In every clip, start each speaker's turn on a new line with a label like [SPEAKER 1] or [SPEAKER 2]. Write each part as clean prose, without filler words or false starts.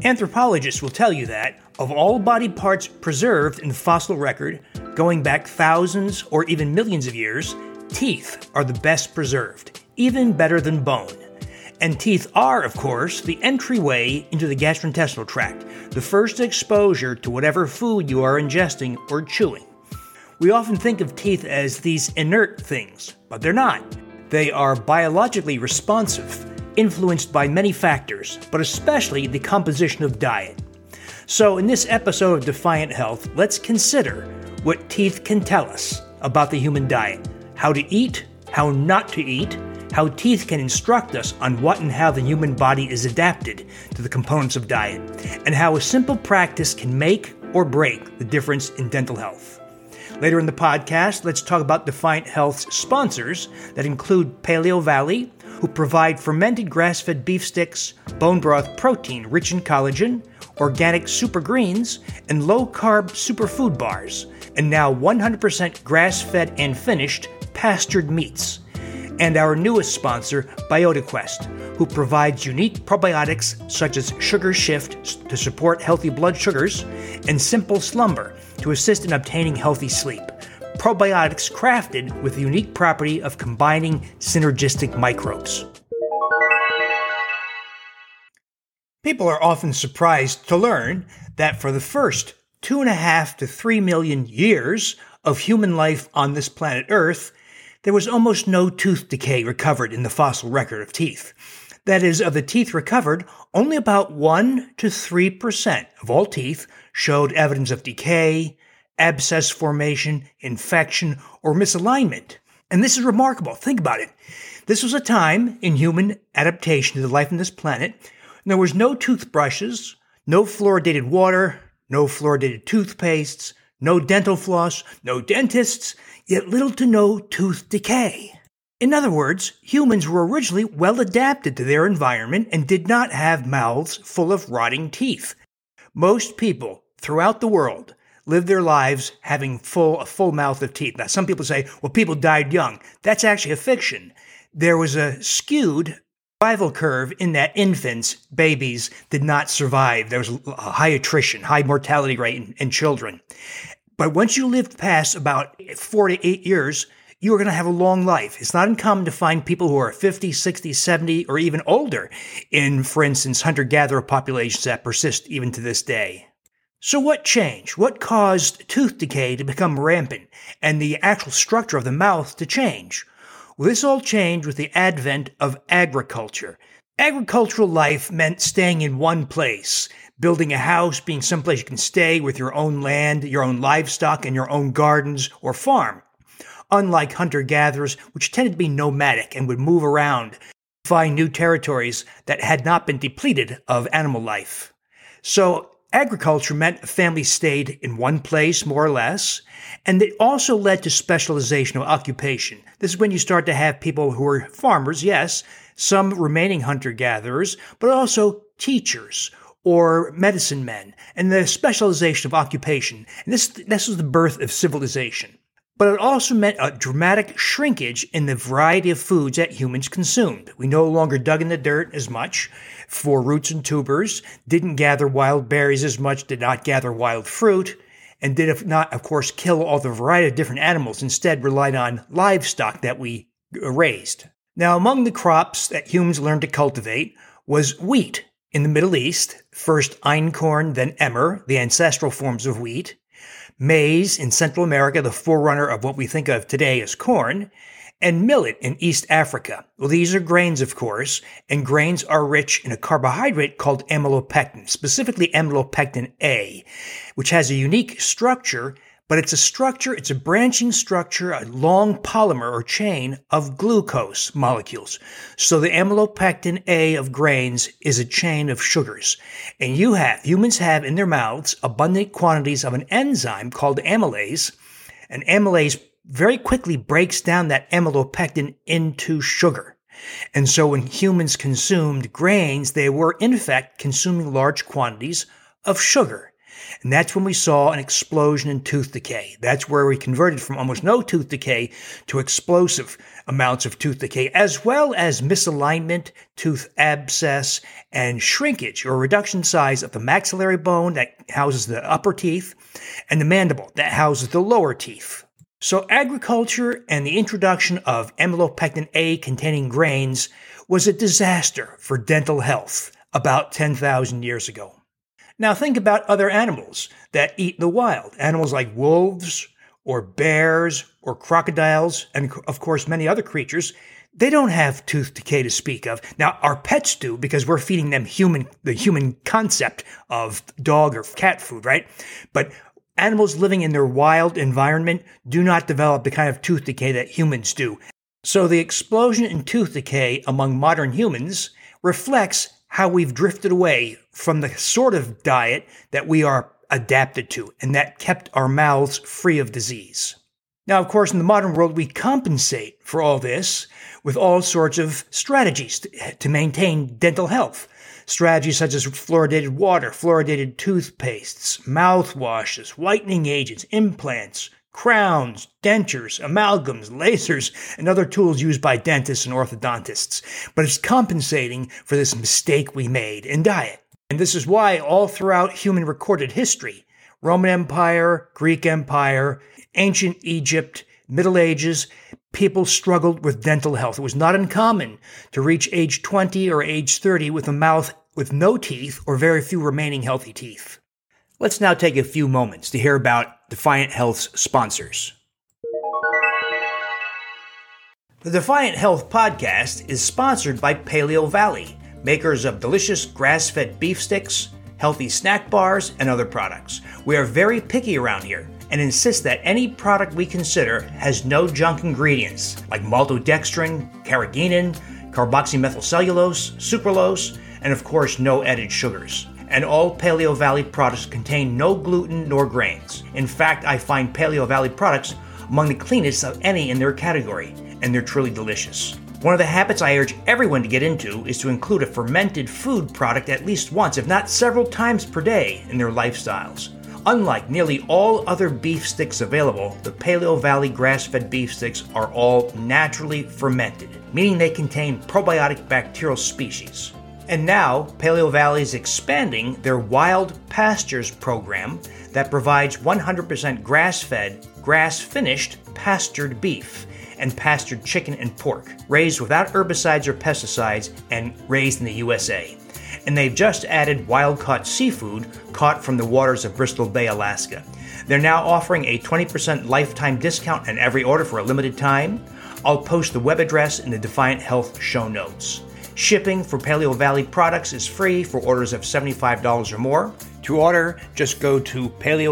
[SPEAKER 1] Anthropologists will tell you that, of all body parts preserved in the fossil record, going back thousands or even millions of years, teeth are the best preserved, even better than bone. And teeth are, of course, the entryway into the gastrointestinal tract, the first exposure to whatever food you are ingesting or chewing. We often think of teeth as these inert things, but they're not. They are biologically responsive, influenced by many factors, but especially the composition of diet. So in this episode of Defiant Health, let's consider what teeth can tell us about the human diet, how to eat, how not to eat, how teeth can instruct us on what and how the human body is adapted to the components of diet, and how a simple practice can make or break the difference in dental health. Later in the podcast, let's talk about Defiant Health's sponsors that include Paleo Valley, who provide fermented grass-fed beef sticks, bone broth protein rich in collagen, organic super greens, and low-carb superfood bars, and now 100% grass-fed and finished pastured meats. And our newest sponsor, BiotiQuest, who provides unique probiotics such as Sugar Shift to support healthy blood sugars and Simple Slumber to assist in obtaining healthy sleep. Probiotics crafted with the unique property of combining synergistic microbes. People are often surprised to learn that for the first 2.5 to 3 million years of human life on this planet Earth, there was almost no tooth decay recovered in the fossil record of teeth. That is, of the teeth recovered, only about 1 to 3% of all teeth showed evidence of decay, abscess formation, infection, or misalignment. And this is remarkable. Think about it. This was a time in human adaptation to the life on this planet. And there was no toothbrushes, no fluoridated water, no fluoridated toothpastes, no dental floss, no dentists, yet little to no tooth decay. In other words, humans were originally well adapted to their environment and did not have mouths full of rotting teeth. Most people throughout the world live their lives having a full mouth of teeth. Now, some people say, well, people died young. That's actually a fiction. There was a skewed survival curve in that infants, babies, did not survive. There was a high attrition, high mortality rate in children. But once you lived past about 4 to 8 years, you are going to have a long life. It's not uncommon to find people who are 50, 60, 70, or even older in, for instance, hunter-gatherer populations that persist even to this day. So what changed? What caused tooth decay to become rampant and the actual structure of the mouth to change? Well, this all changed with the advent of agriculture. Agricultural life meant staying in one place, building a house, being someplace you can stay with your own land, your own livestock, and your own gardens or farm. Unlike hunter-gatherers, which tended to be nomadic and would move around, find new territories that had not been depleted of animal life. So agriculture meant a family stayed in one place, more or less, and it also led to specialization of occupation. This is when you start to have people who are farmers, yes, some remaining hunter-gatherers, but also teachers or medicine men, and the specialization of occupation. And this was the birth of civilization. But it also meant a dramatic shrinkage in the variety of foods that humans consumed. We no longer dug in the dirt as much for roots and tubers, didn't gather wild berries as much, did not gather wild fruit, and did not, of course, kill all the variety of different animals. Instead, relied on livestock that we raised. Now, among the crops that humans learned to cultivate was wheat in the Middle East, first einkorn, then emmer, the ancestral forms of wheat, maize in Central America, the forerunner of what we think of today as corn, and millet in East Africa. Well, these are grains, of course, and grains are rich in a carbohydrate called amylopectin, specifically amylopectin A, which has a unique structure, but it's a branching structure, a long polymer or chain of glucose molecules. So the amylopectin A of grains is a chain of sugars. And humans have in their mouths abundant quantities of an enzyme called amylase, and amylase very quickly breaks down that amylopectin into sugar. And so when humans consumed grains, they were in fact consuming large quantities of sugar. And that's when we saw an explosion in tooth decay. That's where we converted from almost no tooth decay to explosive amounts of tooth decay, as well as misalignment, tooth abscess, and shrinkage or reduction size of the maxillary bone that houses the upper teeth and the mandible that houses the lower teeth. So agriculture and the introduction of amylopectin A containing grains was a disaster for dental health about 10,000 years ago. Now think about other animals that eat in the wild. Animals like wolves or bears or crocodiles and of course many other creatures. They don't have tooth decay to speak of. Now our pets do because we're feeding them the human concept of dog or cat food, right? But animals living in their wild environment do not develop the kind of tooth decay that humans do. So the explosion in tooth decay among modern humans reflects how we've drifted away from the sort of diet that we are adapted to and that kept our mouths free of disease. Now, of course, in the modern world, we compensate for all this with all sorts of strategies to maintain dental health. Strategies such as fluoridated water, fluoridated toothpastes, mouthwashes, whitening agents, implants, crowns, dentures, amalgams, lasers, and other tools used by dentists and orthodontists. But it's compensating for this mistake we made in diet. And this is why all throughout human recorded history, Roman Empire, Greek Empire, ancient Egypt, Middle Ages, people struggled with dental health. It was not uncommon to reach age 20 or age 30 with a mouth with no teeth or very few remaining healthy teeth. Let's now take a few moments to hear about Defiant Health's sponsors. The Defiant Health podcast is sponsored by Paleo Valley, makers of delicious grass-fed beef sticks, healthy snack bars, and other products. We are very picky around here and insist that any product we consider has no junk ingredients like maltodextrin, carrageenan, carboxymethylcellulose, sucralose, and of course no added sugars. And all Paleo Valley products contain no gluten nor grains. In fact, I find Paleo Valley products among the cleanest of any in their category, and they're truly delicious. One of the habits I urge everyone to get into is to include a fermented food product at least once, if not several times per day, in their lifestyles. Unlike nearly all other beef sticks available, the Paleo Valley grass-fed beef sticks are all naturally fermented, meaning they contain probiotic bacterial species. And now, Paleo Valley is expanding their Wild Pastures program that provides 100% grass-fed, grass-finished pastured beef and pastured chicken and pork, raised without herbicides or pesticides and raised in the USA. And they've just added wild-caught seafood caught from the waters of Bristol Bay, Alaska. They're now offering a 20% lifetime discount on every order for a limited time. I'll post the web address in the Defiant Health show notes. Shipping for Paleo Valley products is free for orders of $75 or more. To order, just go to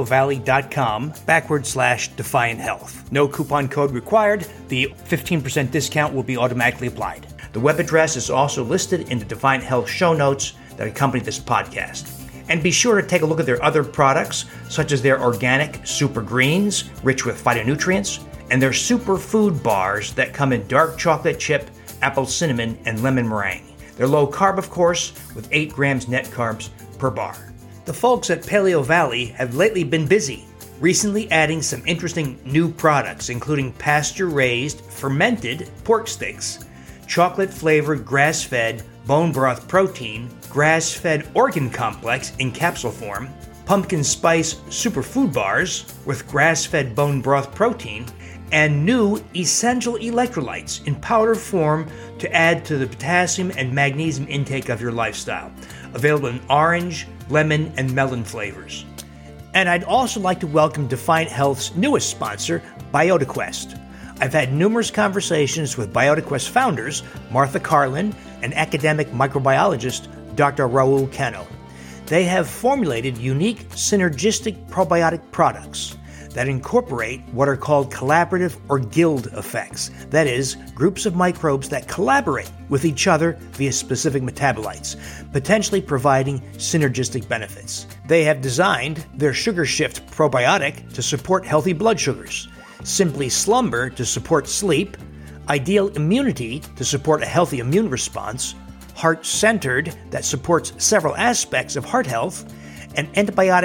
[SPEAKER 1] paleovalley.com/Defiant Health. No coupon code required. The 15% discount will be automatically applied. The web address is also listed in the Defiant Health show notes that accompany this podcast. And be sure to take a look at their other products, such as their organic super greens, rich with phytonutrients, and their super food bars that come in dark chocolate chip, apple cinnamon, and lemon meringue. They're low carb, of course, with 8 grams net carbs per bar. The folks at Paleo Valley have lately been busy, recently adding some interesting new products, including pasture-raised, fermented pork sticks, chocolate-flavored grass-fed bone broth protein, grass-fed organ complex in capsule form, pumpkin spice superfood bars with grass-fed bone broth protein, and new essential electrolytes in powder form to add to the potassium and magnesium intake of your lifestyle, available in orange, lemon, and melon flavors. And I'd also like to welcome Defiant Health's newest sponsor, BiotiQuest. I've had numerous conversations with BiotiQuest founders, Martha Carlin, and academic microbiologist, Dr. Raul Cano. They have formulated unique synergistic probiotic products that incorporate what are called collaborative or guild effects. That is, groups of microbes that collaborate with each other via specific metabolites, potentially providing synergistic benefits. They have designed their Sugar Shift probiotic to support healthy blood sugars, Simply Slumber to support sleep, Ideal Immunity to support a healthy immune response, Heart Centered that supports several aspects of heart health, and Antibiotic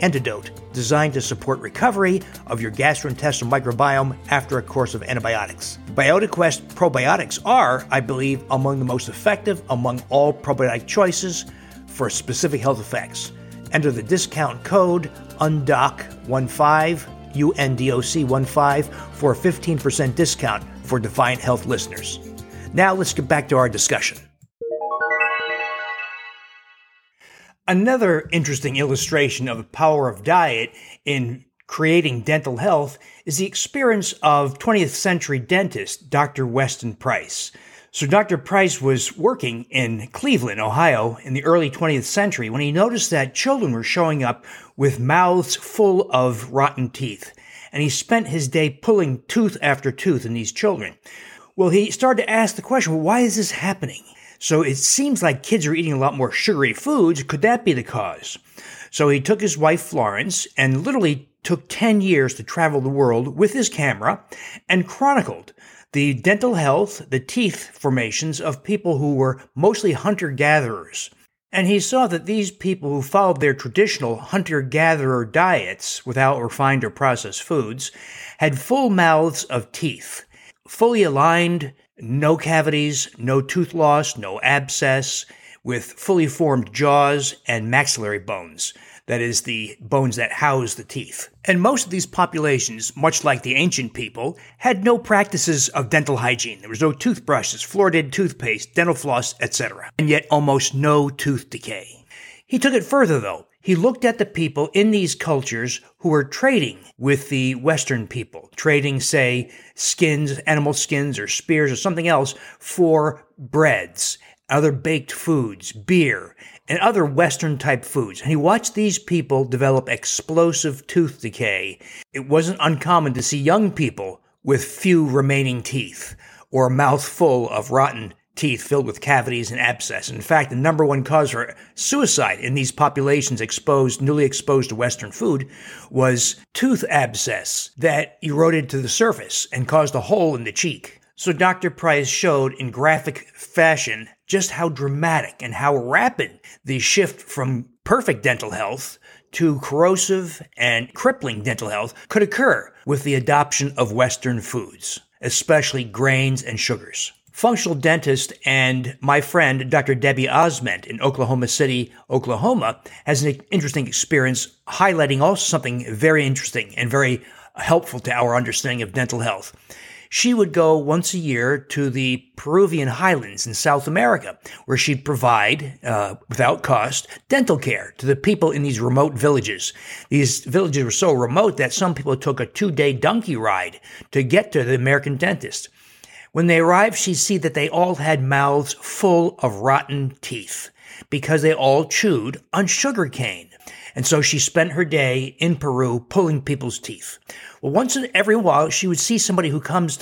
[SPEAKER 1] antidote designed to support recovery of your gastrointestinal microbiome after a course of antibiotics. BiotiQuest probiotics are, I believe, among the most effective among all probiotic choices for specific health effects. Enter the discount code UNDOC15, UNDOC15, for a 15% discount for Defiant Health listeners. Now let's get back to our discussion. Another interesting illustration of the power of diet in creating dental health is the experience of 20th century dentist Dr. Weston Price. So Dr. Price was working in Cleveland, Ohio in the early 20th century when he noticed that children were showing up with mouths full of rotten teeth. And he spent his day pulling tooth after tooth in these children. Well, he started to ask the question, well, why is this happening? So it seems like kids are eating a lot more sugary foods. Could that be the cause? So he took his wife, Florence, and literally took 10 years to travel the world with his camera and chronicled the dental health, the teeth formations of people who were mostly hunter-gatherers. And he saw that these people who followed their traditional hunter-gatherer diets without refined or processed foods had full mouths of teeth, fully aligned, no cavities, no tooth loss, no abscess, with fully formed jaws and maxillary bones. That is, the bones that house the teeth. And most of these populations, much like the ancient people, had no practices of dental hygiene. There was no toothbrushes, fluoridated toothpaste, dental floss, etc. And yet almost no tooth decay. He took it further, though. He looked at the people in these cultures who were trading with the Western people, trading, say, skins, animal skins or spears or something else for breads, other baked foods, beer, and other Western-type foods. And he watched these people develop explosive tooth decay. It wasn't uncommon to see young people with few remaining teeth or a mouth full of rotten teeth filled with cavities and abscess. In fact, the number one cause for suicide in these populations newly exposed to Western food was tooth abscess that eroded to the surface and caused a hole in the cheek. So Dr. Price showed in graphic fashion just how dramatic and how rapid the shift from perfect dental health to corrosive and crippling dental health could occur with the adoption of Western foods, especially grains and sugars. Functional dentist and my friend, Dr. Debbie Osment in Oklahoma City, Oklahoma, has an interesting experience highlighting also something very interesting and very helpful to our understanding of dental health. She would go once a year to the Peruvian highlands in South America, where she'd provide, without cost, dental care to the people in these remote villages. These villages were so remote that some people took a 2-day donkey ride to get to the American dentist. When they arrived, she'd see that they all had mouths full of rotten teeth because they all chewed on sugar cane. And so she spent her day in Peru pulling people's teeth. Well, once in every while, she would see somebody who comes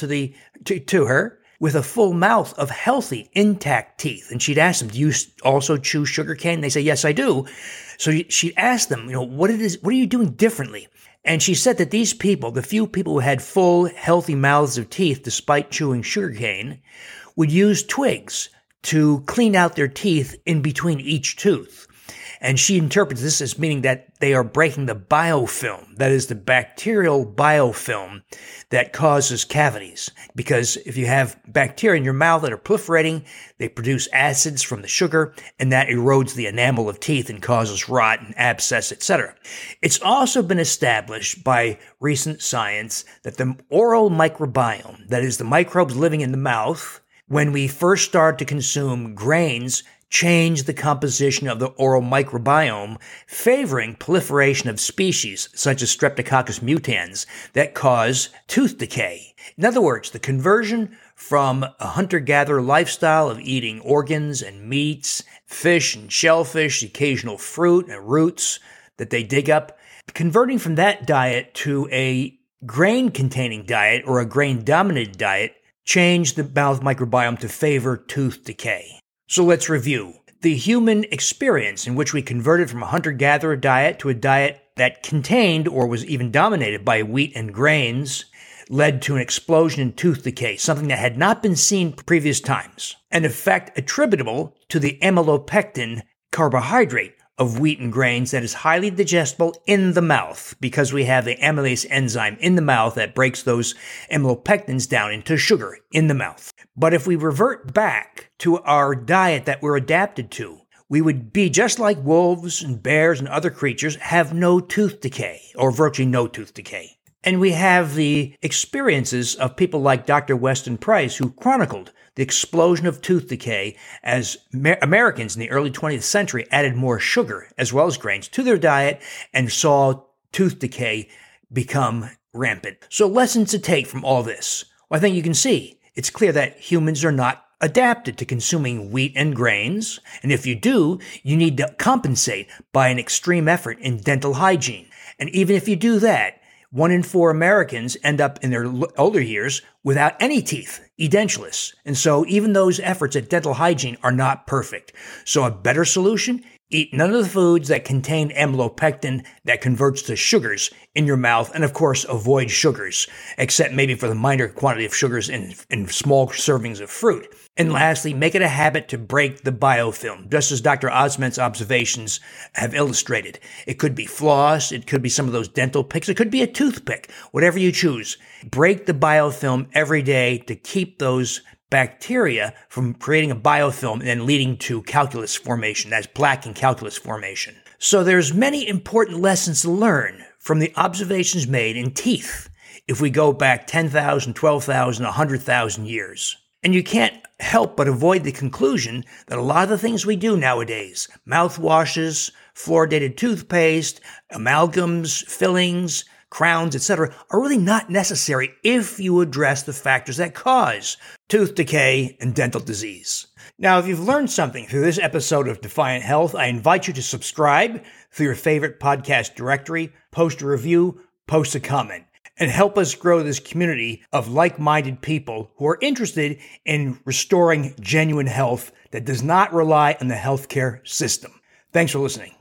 [SPEAKER 1] to her with a full mouth of healthy, intact teeth. And she'd ask them, do you also chew sugar cane? They say, yes, I do. So she'd ask them, what are you doing differently? And she said that these people, the few people who had full, healthy mouths of teeth despite chewing sugarcane, would use twigs to clean out their teeth in between each tooth. And she interprets this as meaning that they are breaking the biofilm, that is the bacterial biofilm that causes cavities. Because if you have bacteria in your mouth that are proliferating, they produce acids from the sugar, and that erodes the enamel of teeth and causes rot and abscess, etc. It's also been established by recent science that the oral microbiome, that is the microbes living in the mouth, when we first start to consume grains, change the composition of the oral microbiome, favoring proliferation of species such as Streptococcus mutans that cause tooth decay. In other words, the conversion from a hunter-gatherer lifestyle of eating organs and meats, fish and shellfish, occasional fruit and roots that they dig up, converting from that diet to a grain-containing diet or a grain-dominated diet changed the mouth microbiome to favor tooth decay. So let's review. The human experience in which we converted from a hunter-gatherer diet to a diet that contained or was even dominated by wheat and grains led to an explosion in tooth decay, something that had not been seen previous times, an effect attributable to the amylopectin carbohydrate of wheat and grains that is highly digestible in the mouth because we have the amylase enzyme in the mouth that breaks those amylopectins down into sugar in the mouth. But if we revert back to our diet that we're adapted to, we would be just like wolves and bears and other creatures, have no tooth decay or virtually no tooth decay. And we have the experiences of people like Dr. Weston Price, who chronicled the explosion of tooth decay as Americans in the early 20th century added more sugar as well as grains to their diet and saw tooth decay become rampant. So lessons to take from all this. Well, I think you can see it's clear that humans are not adapted to consuming wheat and grains. And if you do, you need to compensate by an extreme effort in dental hygiene. And even if you do that, 1 in 4 Americans end up in their older years without any teeth, edentulous. And so even those efforts at dental hygiene are not perfect. So a better solution? Eat none of the foods that contain amylopectin that converts to sugars in your mouth. And of course, avoid sugars, except maybe for the minor quantity of sugars in small servings of fruit. And lastly, make it a habit to break the biofilm, just as Dr. Osment's observations have illustrated. It could be floss, it could be some of those dental picks, it could be a toothpick, whatever you choose. Break the biofilm every day to keep those bacteria from creating a biofilm and then leading to calculus formation. That's plaque and calculus formation. So there's many important lessons to learn from the observations made in teeth if we go back 10,000, 12,000, 100,000 years. And you can't help but avoid the conclusion that a lot of the things we do nowadays, mouthwashes, fluoridated toothpaste, amalgams, fillings, crowns, etc., are really not necessary if you address the factors that cause tooth decay and dental disease. Now, if you've learned something through this episode of Defiant Health, I invite you to subscribe through your favorite podcast directory, post a review, post a comment, and help us grow this community of like-minded people who are interested in restoring genuine health that does not rely on the healthcare system. Thanks for listening.